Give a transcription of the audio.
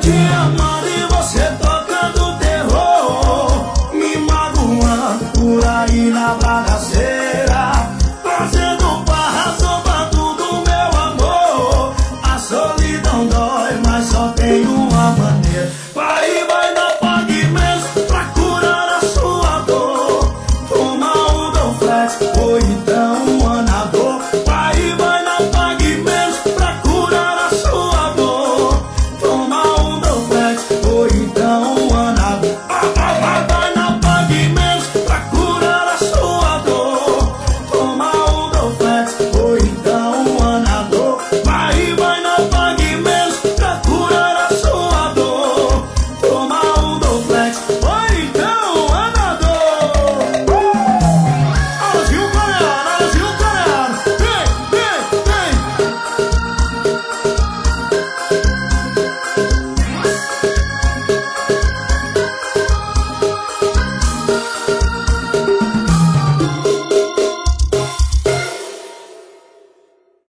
te amando e você tocando terror, me magoando por aí na bagaceira, fazendo barra, zombando do meu amor. A solidão dói, mas só tem uma maneira. Vai, vai na Pague Menos pra curar a sua dor. Toma o Donflex ou então o Anador. Vai, vai na Pague Menos pra curar a sua dor. Toma o Donflex ou então o Anador. Vai, vai, vai na Pague Menos pra curar a sua dor. Toma o Donflex ou então o Anador. Vai, vai na Pague Menos pra curar a sua dor. Toma o Donflex ou então o Anador. Alazinho coreano, vem, vem, vem.